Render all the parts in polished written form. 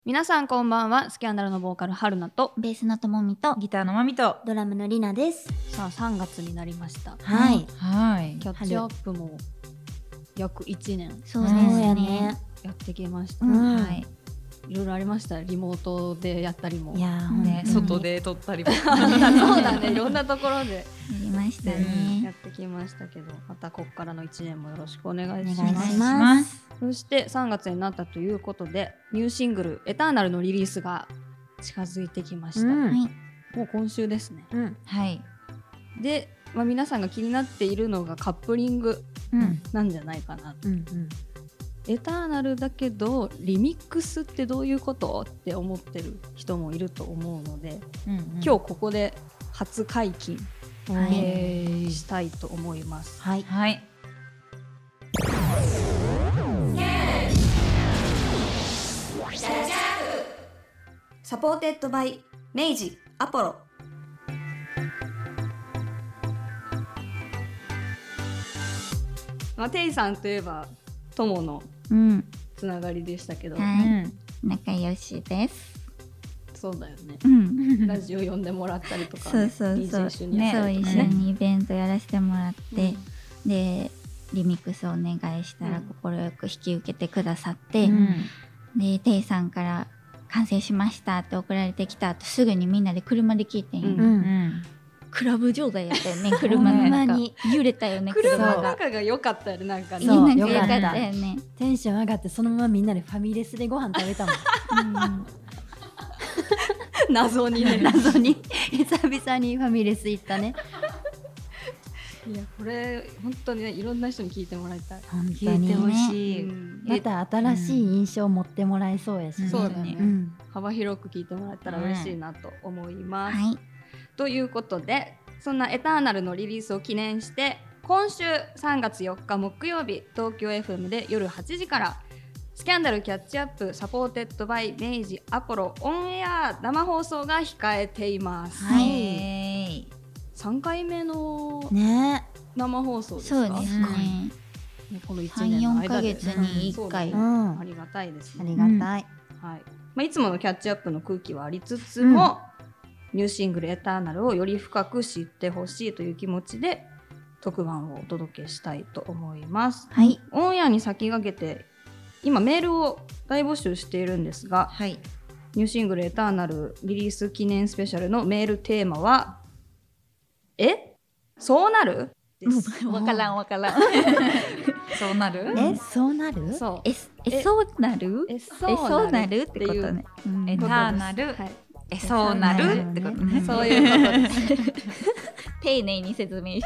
皆さんこんばんは。スキャンダルのボーカル春菜とベースのともみとギターのまみとドラムのりなです。 さあ3月になりました。 はい、 はい。 キャッチアップも約1年そうですね、 やってきました、 はい、 いろいろありました。リモートでやったりも、 いやね、外で撮ったりもそうだね、いろんなところでやりましたね、 やってきましたけど、またここからの1年もよろしくお願いしお願います。 します。 そして3月になったということで、ニューシングルエターナルのリリースが近づいてきました、 うんはい、 もう今週ですね、 はい。 で、皆さんが気になっているのがカップリングなんじゃないかな、エターナルだけどリミックスってどういうことって思ってる人もいると思うので、今日ここで初解禁、したいと思います。 はい、 はい。 サポーテッドバイ明治アポロ。テイさんといえば友のつながりでしたけど、 はい、仲良しです。 そうだよね、 ラジオ呼んでもらったりとか、 そうそうそう、 DJ 一緒にやったりとかそう、一緒にイベントやらせてもらって、でリミックスをお願いしたら快く引き受けてくださって、でテイさんから完成しましたって送られてきた後、すぐにみんなで車で聞いてん、クラブ状態やったよね。車の中に揺れたよね。 車の中が良かったよね。なんかね、 そう良かったよね。 テンション上がって、そのままみんなでファミレスでご飯食べたもん。 謎にね、 謎に久々にファミレス行ったね。 いや、これ本当にね、いろんな人に聞いてもらいたい。 聞いてほしい。また新しい印象を持ってもらえそうやし、 そうだね、幅広く聞いてもらえたら嬉しいなと思います。 はい。 ということで、そんなエターナルのリリースを記念して、今週3月4日木曜日、東京 FM で夜8時からスキャンダルキャッチアップサポーテッドバイ明治アポロオンエア生放送が控えています。 はい、 3回目の生放送ですか？ そうですね、 この1年の間で 3、4ヶ月に1回、 ありがたいですね。 ありがたい、 いつものキャッチアップの空気はありつつも、ニューシングルエターナルをより深く知ってほしいという気持ちで特番をお届けしたいと思います。 はい、 オンエアに先駆けて今メールを大募集しているんですが、ニューシングルエターナルリリース記念スペシャルのメールテーマはそうなるです。 わからんそうなる？ そうなる？ そうそうなる？そうなるってことね。 エターナル、そうなるってことね。 そういうことです。 丁寧に説明して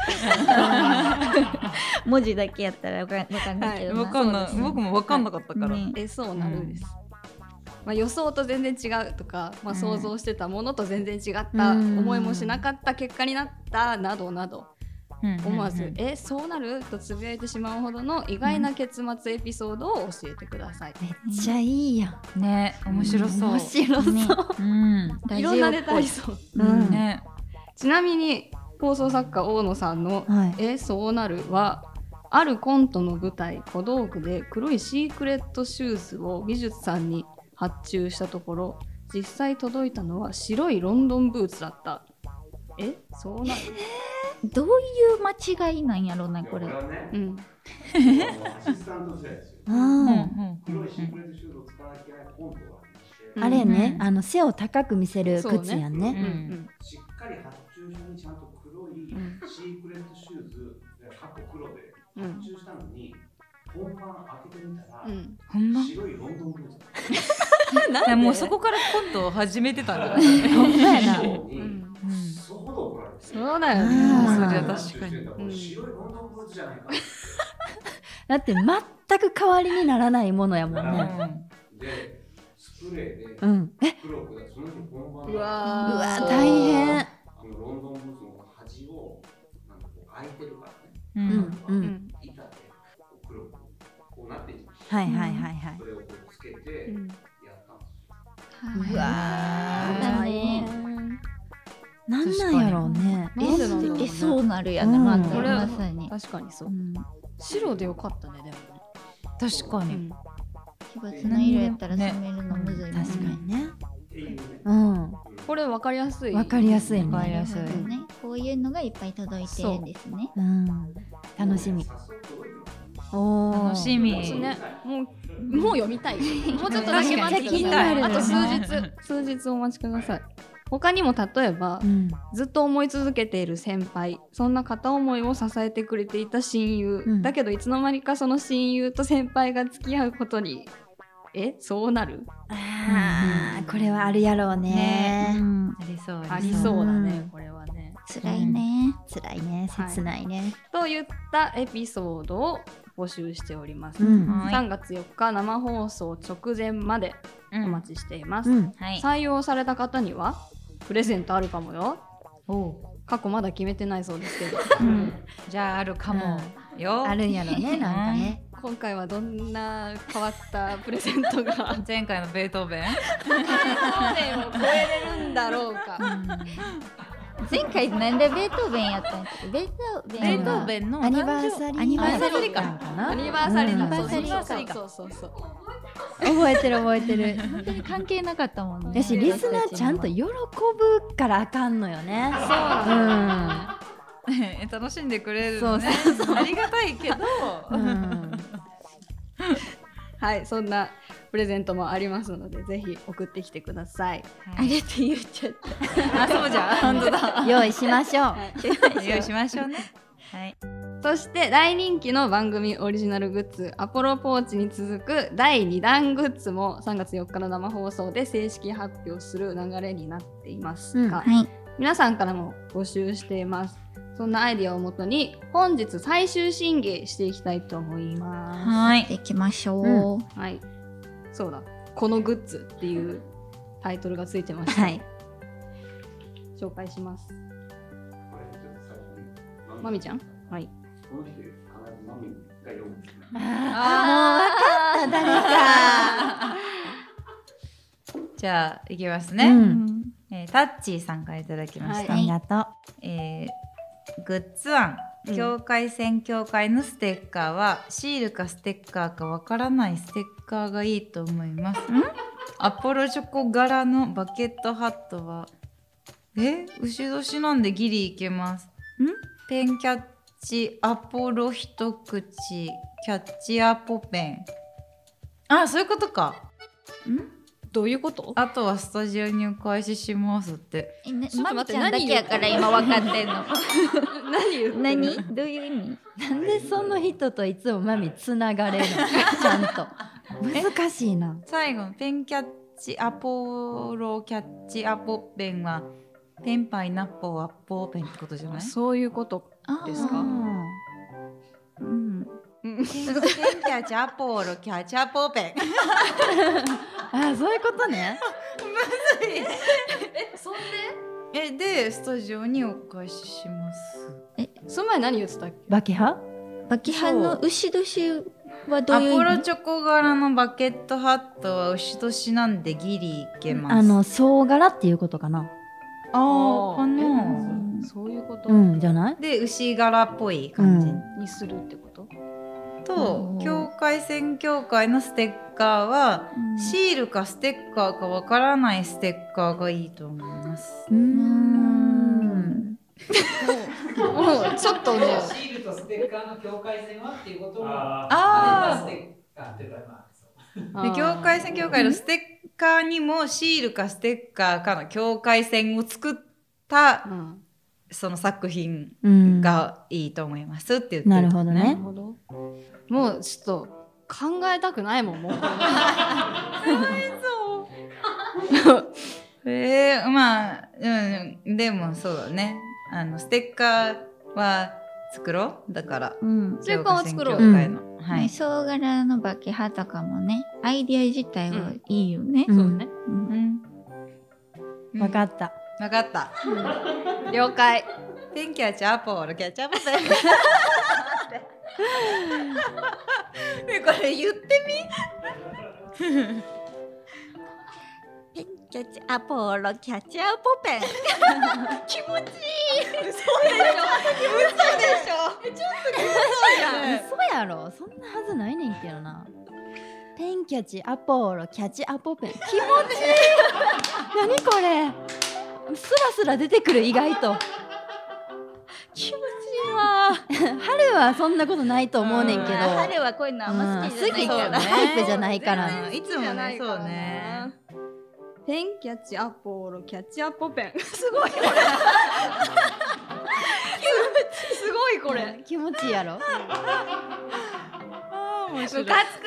文字だけやったらわかんないけど、 僕もわかんなかったから、 そうなるです。予想と全然違うとか、想像してたものと全然違った、思いもしなかった結果になったなどなど、思わずそうなるとつぶやいてしまうほどの意外な結末エピソードを教えてください。 めっちゃいいやんね。面白そう、 面白そう、 いろんなネタありそう、ちなみに放送作家大野さんのそうなるは、あるコントの舞台小道具で黒いシークレットシューズを美術さんに発注したところ、実際届いたのは白いロンドンブーツだった。そうなる？ どういう間違いなんやろうな、これ。 アシスタント時代ですよ。黒いシークレットシューズを使わなきゃいけないコントがあれね、背を高く見せる靴やんね。 しっかり発注書にちゃんと黒いシークレットシューズ、過去黒で発注したのに、本番開けてみたら、白いロンドンブーツ。 もうそこからコントを始めてたんじゃない？ ほんまやな。 そうだよね。 それは確かに。 白いロンドンブーツじゃないか。 だって全く代わりにならないものやもんね。 で、スプレーで黒くその日本番。 うわ大変。 ロンドンブーツの端をなんかこう開いてるからね。板で黒くこうなっている。それをこうつけてやったんですよ。 うわなんなんやろうね。 そうなるやな、 これまさに。 確かにそう。白でよかったね、でもね。 確かに。 奇抜な色やったら染めるのむずいもんね。 確かにね。 これ分かりやすい。 分かりやすいね。 こういうのがいっぱい届いてるんですね。 楽しみ。 楽しみ。 もう読みたい。もうちょっとだけ待ってください。あと数日お待ちください。他にも例えば、ずっと思い続けている先輩、そんな片思いを支えてくれていた親友、だけどいつの間にかその親友と先輩が付き合うことに、そうなる？ これはあるやろうね。 ありそうだね、これはね。 辛いね、 切ないね。 といったエピソードを募集しております。3月4日生放送直前までお待ちしています。採用された方にはプレゼントあるかもよ。過去まだ決めてないそうですけど。 じゃああるかもよ。 あるんやろね、なんかね。 今回はどんな変わったプレゼントが前回のベートーベンを超えれるんだろうか。 前回なんでベートーベンやったんですか？ベートーベンのアニバーサリーかな。 アニバーサリーだ。そう覚えてる本当に関係なかったもんね。 私リスナーちゃんと喜ぶからあかんのよね。 楽しんでくれるのね。ありがたいけど。 はい、そんなプレゼントもありますので、ぜひ送ってきてください。 あれって言っちゃった。 あ、そうじゃん。本当だ。 用意しましょう。 用意しましょうね。はい。 そして大人気の番組オリジナルグッズアポロポーチに続く第2弾グッズも3月4日の生放送で正式発表する流れになっていますが、皆さんからも募集しています。そんなアイディアをもとに本日最終審議していきたいと思います。 はい、できましょう。 はい、そうだ、このグッズっていうタイトルがついてました。紹介します。まみちゃん、はい。 この日で必ずマミが読むんですね。 もう分かった誰か。 じゃあいきますね。タッチーさんからいただきました。 ありがとう。 グッズ案、境界線境界のステッカーはシールかステッカーかわからないステッカーがいいと思います。アポロチョコ柄のバケットハットは牛年なんでギリいけます。ペンキャッチアポロ一口キャッチアポペン。あ、そういうことか。 どういうこと？ あとはスタジオにお返ししますって。 まみちゃんだけやから今分かってんの。 何どういう意味？ なんでその人といつもマミつながれるの？ちゃんと難しいな。 最後のペンキャッチアポロキャッチアポペンはペンパイナッポーアッポーペンってことじゃない？ そういうことですか？ ペンキャッチアポロキャッチアポーペン。 そういうことね。 むずい。 そんででスタジオにお返しします。 その前何言ってたっけ？ バケハの牛年はどういう意味？ アポロチョコ柄のバケットハットは牛年なんでギリいけます。 総柄っていうことかな。 かな。 そういうこと。 じゃない？ で牛柄っぽい感じにするってこと？ と境界線境界のステッカーはシールかステッカーかわからないステッカーがいいと思います。 もうちょっとね、 シールとステッカーの境界線はっていうこともステッカーっていうかで境界線境界のステッカーにもシールかステッカーかの境界線を作ったその作品がいいと思いますって言ってる。 なるほどね。 もうちょっと考えたくないもん、もう。 まあ、でもそうだね。ステッカーは作ろう。だから、 ステッカーは作ろう。 総柄のバケハとかもね、アイディア自体はいいよね。 そうね。 わかった。 わかった。 了解。 ペンキャッチアポロキャッチアポペン。ね、これ言ってみ。 ペンキャッチアポロキャッチアポペン。気持ちいい。 嘘でしょ。 嘘やろ。そんなはずないねんけどな。 ペンキャチアポロキャチアポペン、気持ちいい何これ、スラスラ出てくる、意外と気持ちいいわ春はそんなことないと思うねんけど、 春はこういうのあんま好きじゃないから、 タイプじゃないから、 いつもね、そうね。 ペンキャッチアポロキャッチアポペンすごいこれすごいこれ、 気持ちいいやろ。 面白い。 ムカつ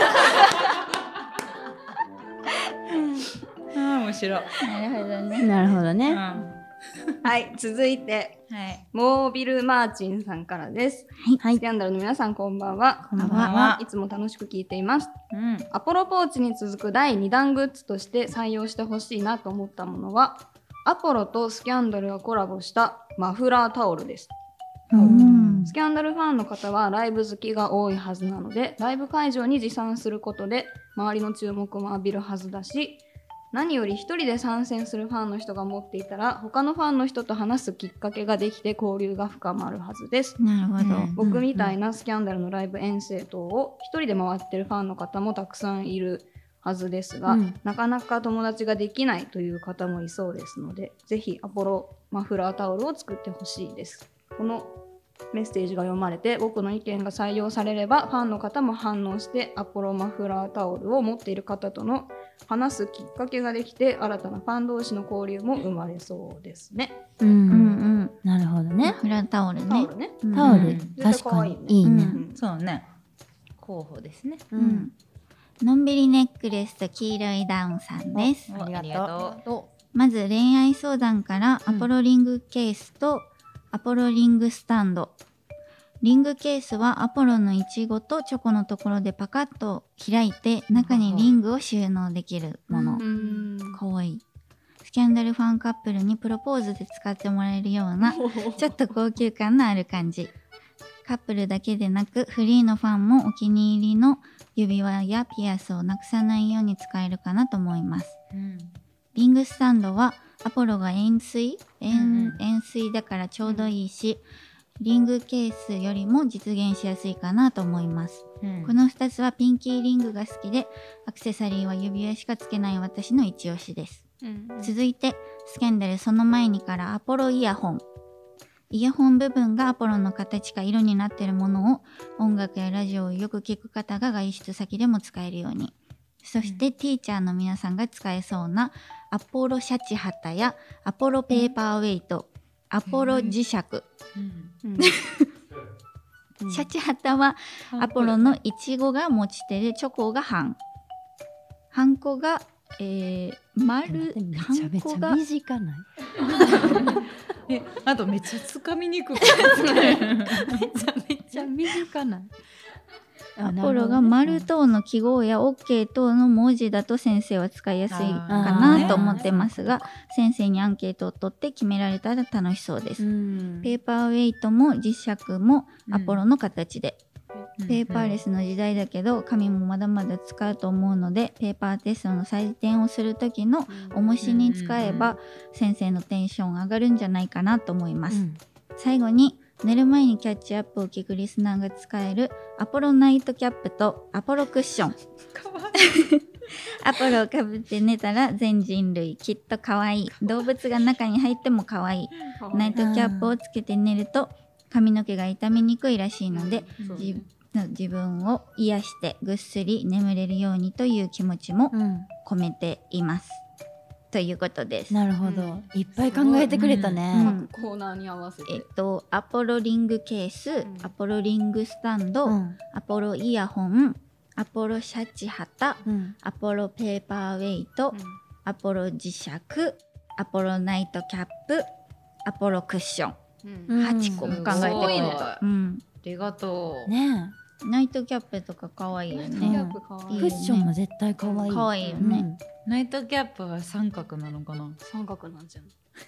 く面白い。 なるほどね。 なるほどね。 はい、続いて、 はい。 モービルマーチンさんからです。 はい。 スキャンダルの皆さんこんばんは。 こんばんは。 いつも楽しく聞いています。 うん。 アポロポーチに続く第2弾グッズとして採用してほしいなと思ったものは、アポロとスキャンダルがコラボしたマフラータオルです。スキャンダルファンの方はライブ好きが多いはずなので、ライブ会場に持参することで周りの注目も浴びるはずだし、何より一人で参戦するファンの人が持っていたら他のファンの人と話すきっかけができて交流が深まるはずです。 なるほど。 僕みたいなスキャンダルのライブ遠征等を一人で回ってるファンの方もたくさんいるはずですが、なかなか友達ができないという方もいそうですので、ぜひアポロマフラータオルを作ってほしいです。このメッセージが読まれて僕の意見が採用されれば、ファンの方も反応してアポロマフラータオルを持っている方との話すきっかけができて、新たなファン同士の交流も生まれそうですね。 なるほどね。 マフラータオルね。 タオル、確かにいいね。 そうね。候補ですね。 のんびりネックレスと黄色いダウンさんです。 ありがとまず恋愛相談からアポロリングケースとアポロリングスタンド。リングケースはアポロのイチゴとチョコのところでパカッと開いて中にリングを収納できるもの。かわいい。スキャンダルファンカップルにプロポーズで使ってもらえるようなちょっと高級感のある感じ。カップルだけでなくフリーのファンもお気に入りの指輪やピアスをなくさないように使えるかなと思います。リングスタンドはアポロが円錐だからちょうどいいし、リングケースよりも実現しやすいかなと思います。この2つはピンキーリングが好きで、アクセサリーは指輪しかつけない私の一押しです。続いてスキャンダルその前にからアポロイヤホン。イヤホン部分がアポロの形か色になっているものを音楽やラジオをよく聞く方が外出先でも使えるように。そしてティーチャーの皆さんが使えそうなアポロシャチハタやアポロペーパーウェイト、アポロ磁石。シャチハタはアポロのイチゴが持ち手でチョコが半。ハンコが丸。 めちゃめちゃ短ないあとめっちゃつかみにくくてめちゃ短ない。 アポロが丸等の記号や OK 等の文字だと先生は使いやすいかなと思ってますが、先生にアンケートを取って決められたら楽しそうです。ペーパーウェイトも磁石もアポロの形で、ペーパーレスの時代だけど紙もまだまだ使うと思うので、ペーパーテストの採点をする時の重しに使えば先生のテンション上がるんじゃないかなと思います。最後に寝る前にキャッチアップを聞くリスナーが使えるアポロナイトキャップとアポロクッション。アポロをかぶって寝たら全人類きっと可愛い。動物が中に入っても可愛い。ナイトキャップをつけて寝ると髪の毛が傷みにくいらしいので、自分を癒してぐっすり眠れるようにという気持ちも込めています。ということです。 なるほど、いっぱい考えてくれたね。 コーナーに合わせてアポロリングケース、アポロリングスタンド、アポロイヤホン、アポロシャチハタ、アポロペーパーウェイト、アポロ磁石、アポロナイトキャップ、アポロクッション、8個も考えてくれた。 ありがとうね。 ナイトキャップとか可愛いよね。 クッションも絶対可愛い。 可愛いよね。 ナイトキャップは三角なのかな。 三角なんじゃん。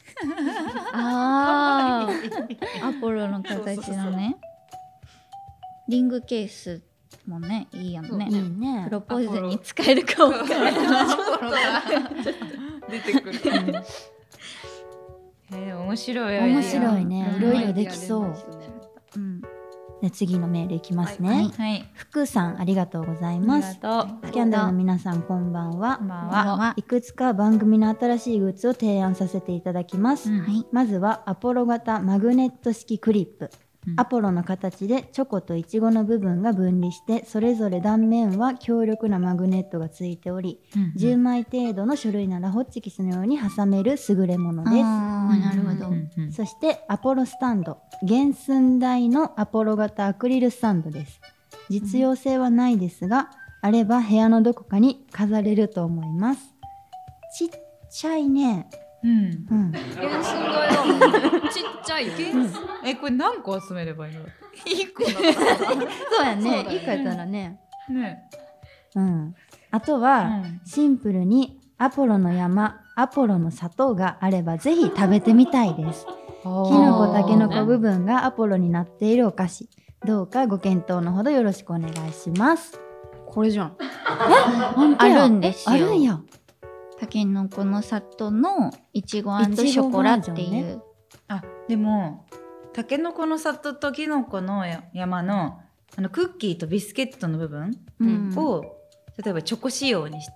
ああ、アポロの形のね。リングケースもね、いいやんね。 いいね。 プロポーズに使えるかも。 出てくる。面白い。 面白いね。いろいろできそう。 で次のメールいきますね。 はい。 福さんありがとうございます。スキャンダルの皆さんこんばんは。いくつか番組の新しいグッズを提案させていただきます。まずはアポロ型マグネット式クリップ。アポロの形でチョコとイチゴの部分が分離してそれぞれ断面は強力なマグネットがついており、10枚程度の書類ならホッチキスのように挟める優れものです。 なるほど。 そしてアポロスタンド、原寸大のアポロ型アクリルスタンドです。実用性はないですが、あれば部屋のどこかに飾れると思います。ちっちゃいね。 原寸大だもん。ちっちゃいよ。 これ何個集めればいいの？1個だったらそうやね。1個やったらね。あとは、シンプルにアポロの山、アポロの砂糖があればぜひ食べてみたいです。キノコ、タケノコ部分がアポロになっているお菓子。どうかご検討のほどよろしくお願いします。 これじゃん。 あるんですよ。 あるんや。 タケノコの里のいちご&ショコラっていう。 でもタケノコの里とキノコの山のクッキーとビスケットの部分を、例えばチョコ仕様にして、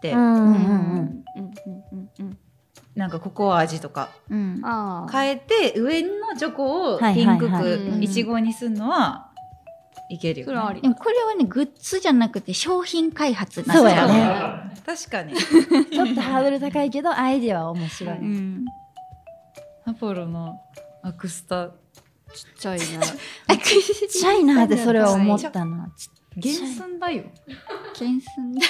なんかココア味とか変えて上のチョコをピンクくいちごにするのはいけるよね。 でもこれはねグッズじゃなくて商品開発なんですよ。 そうやね。 確かにちょっとハードル高いけどアイデアは面白い。 アポロのアクスタちっちゃいな。 ちっちゃいなってそれは思ったな。 原寸大よ。 原寸大。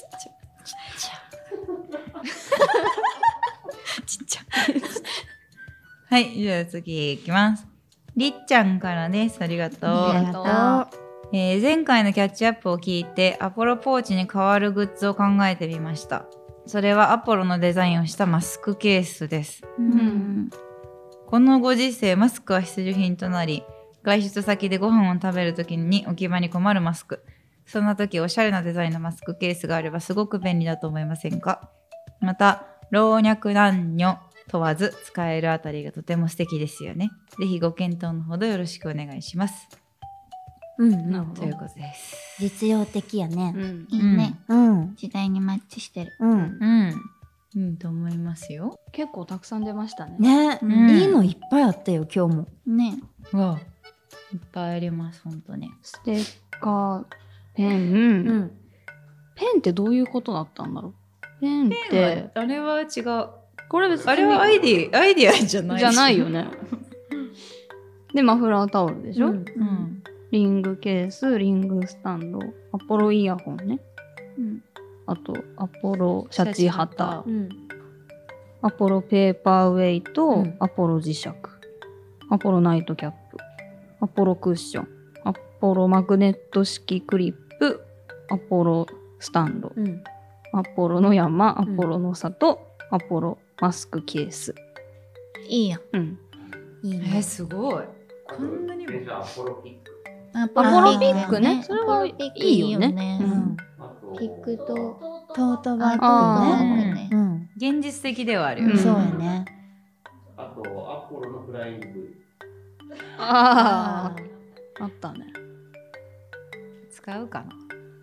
ちっちゃ。はい、じゃあ次いきます。りっちゃんからです。ありがとう。前回のキャッチアップを聞いてアポロポーチに代わるグッズを考えてみました。それはアポロのデザインをしたマスクケースです。このご時世マスクは必需品となり、外出先でご飯を食べるときに置き場に困るマスク。そんな時おしゃれなデザインのマスクケースがあればすごく便利だと思いませんか？また老若男女問わず使えるあたりがとても素敵ですよね。ぜひご検討のほどよろしくお願いします。ということです。 実用的やね。 いいね。時代にマッチしてる。 いいと思いますよ。 結構たくさん出ましたね。 ね、いいのいっぱいあったよ今日も。 ね。 わあ、いっぱいあります本当に。 ステッカー、ペン、ペンってどういうことだったんだろう。ペンってあれは違う。 これ別にあれはアイディアじゃない。 じゃないよね。でマフラータオルでしょ。リングケース、リングスタンド、アポロイヤホンね。あとアポロシャチハタ、アポロペーパーウェイト、アポロ磁石、アポロナイトキャップ、アポロクッション、アポロマグネット式クリップ、アポロスタンド、アポロの山、アポロの里、アポロマスクケース。 いいよ。 いいね。 すごい。こんなにも。 アポロピック。 アポロピックね。それはいいよね。 ピックとトートバッグね。 現実的ではあるよ。 そうやね。 あとアポロのフライング V。 あったね。 使うかな。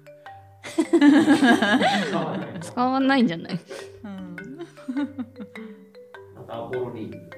使わないんじゃない？ アポロリングね。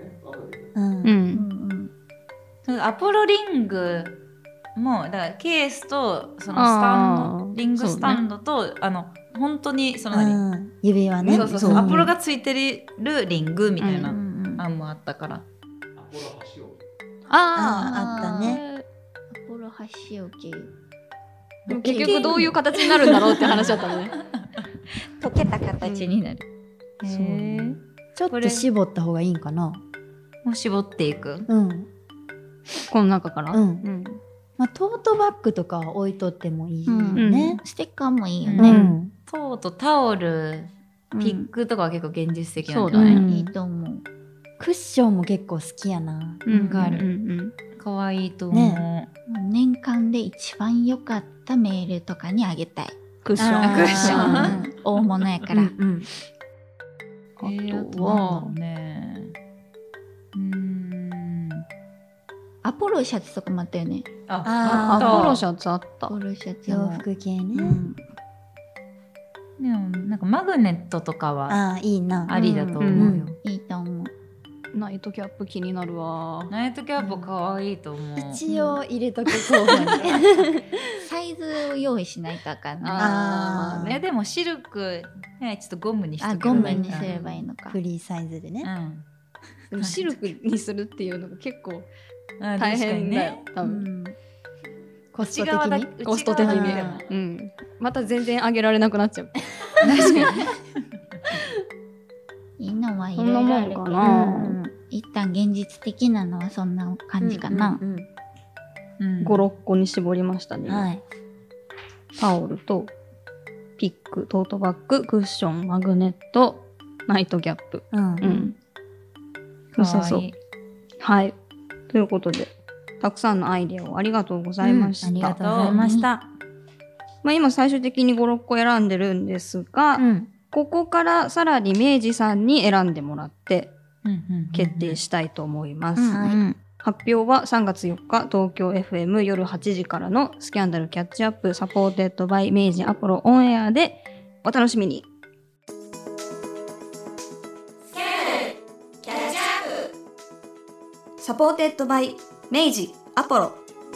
アポロリングもだからケースとそのスタンド、リングスタンドと本当にその指輪ね。 そうアポロがついてるリングみたいな案もあったから。 アポロ箸置き。 あったね。 アポロ箸置き。 結局どういう形になるんだろうって話だったね。 溶けた形になる。 ちょっと絞った方がいいんかな。 もう絞っていく。 この中から。 まあトートバッグとか置いとってもいいよね。 ステッカーもいいよね。 トート、タオル、ピックとかは結構現実的なんじゃない？ いいと思う。 クッションも結構好きやな。 がある。可愛いと思う。 年間で一番良かったメールとかにあげたい。 クッション。 大物やから。 あとはね、 アポロシャツとかもあったよね。 アポロシャツあった。 アポロシャツ洋服系ね、 でもなんかマグネットとかはいいな、 ありだと思うよ。 いいと思う。 ナイトキャップ気になるわ。 ナイトキャップ可愛いと思う。 一応入れとく候補にサイズを用意しないとあかんね。でもシルクちょっとゴムにしとけばいい。 ゴムにすればいいのか。 フリーサイズでね。 でもシルクにするっていうのが結構大変だよ、多分。 コスト的に。 また全然上げられなくなっちゃう。 確かに。 いいのはいろいろあるかな。一旦現実的なのはそんな感じかな。 5、6個に絞りましたね。タオルとピック、トートバッグ、クッション、マグネット、ナイトキャップ。そうそう。はい。ということで、たくさんのアイデアをありがとうございました。 ありがとうございました。 今最終的に5、6個選んでるんですが、ここからさらに明治さんに選んでもらって決定したいと思います。発表は3月4日東京 FM 夜8時からのスキャンダルキャッチアップサポーテッドバイ明治アポロオンエアでお楽しみに。スキャンダルキャッチアップサポーテッドバイ明治アポロ。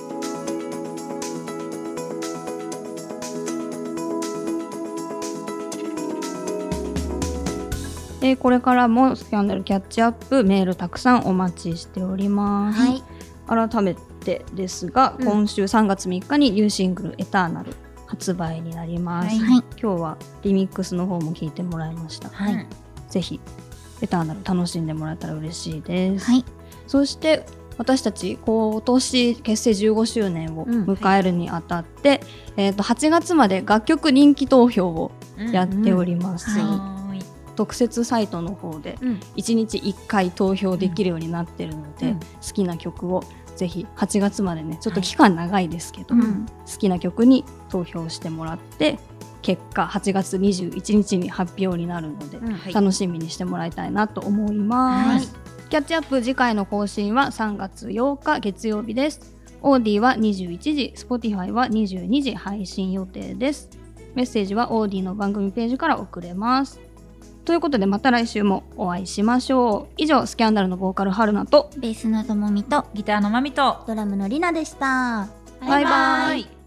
これからもスキャンダルキャッチアップメールたくさんお待ちしております。改めてですが、今週3月3日にニューシングルエターナル発売になります。今日はリミックスの方も聞いてもらいました。ぜひエターナル楽しんでもらえたら嬉しいです。そして私たち今年結成15周年を迎えるにあたって、8月まで楽曲人気投票をやっております。特設サイトの方で1日1回投票できるようになってるので、好きな曲をぜひ8月までね、ちょっと期間長いですけど、好きな曲に投票してもらって結果8月21日に発表になるので、楽しみにしてもらいたいなと思います。キャッチアップ次回の更新は3月8日月曜日です。オーディは21時、Spotify は22時配信予定です。メッセージはオーディの番組ページから送れます。ということでまた来週もお会いしましょう。以上、スキャンダルのボーカル春菜とベースのともみとギターのまみとドラムのりなでした。 バイバイ。